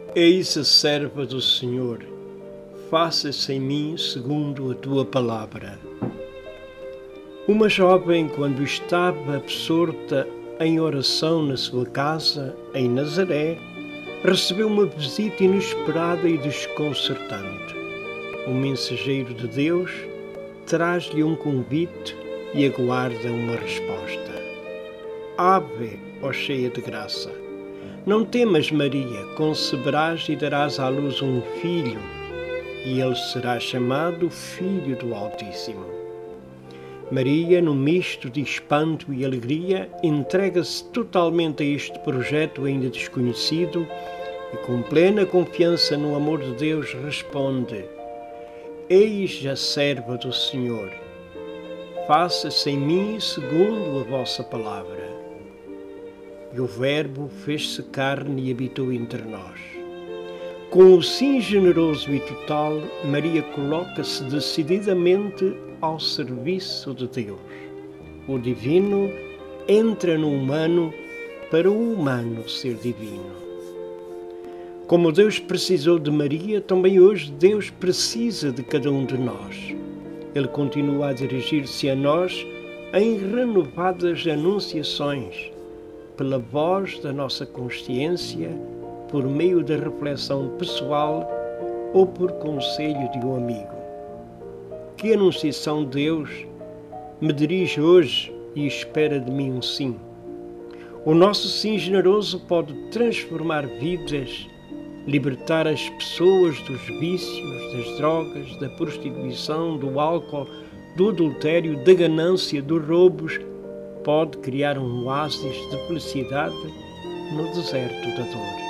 Eis a serva do Senhor, faça-se em mim segundo a tua palavra. Uma jovem, quando estava absorta em oração na sua casa, em Nazaré, recebeu uma visita inesperada e desconcertante. Um mensageiro de Deus traz-lhe um convite e aguarda uma resposta. Ave, ó cheia de graça! Não temas, Maria, conceberás e darás à luz um filho, e ele será chamado Filho do Altíssimo. Maria, num misto de espanto e alegria, entrega-se totalmente a este projeto ainda desconhecido e, com plena confiança no amor de Deus, responde: Eis a serva do Senhor, faça-se em mim segundo a vossa palavra. E o Verbo fez-se carne e habitou entre nós. Com o sim generoso e total, Maria coloca-se decididamente ao serviço de Deus. O divino entra no humano para o humano ser divino. Como Deus precisou de Maria, também hoje Deus precisa de cada um de nós. Ele continua a dirigir-se a nós em renovadas anunciações, pela voz da nossa consciência, por meio da reflexão pessoal ou por conselho de um amigo. Que anunciação de Deus me dirige hoje e espera de mim um sim? O nosso sim generoso pode transformar vidas, libertar as pessoas dos vícios, das drogas, da prostituição, do álcool, do adultério, da ganância, dos roubos. Pode criar um oásis de felicidade no deserto da dor.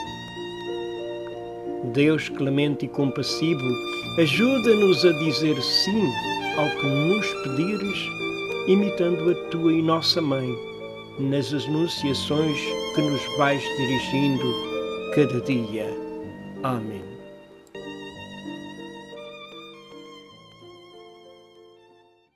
Deus clemente e compassivo, ajuda-nos a dizer sim ao que nos pedires, imitando a tua e nossa Mãe, nas anunciações que nos vais dirigindo cada dia. Amém.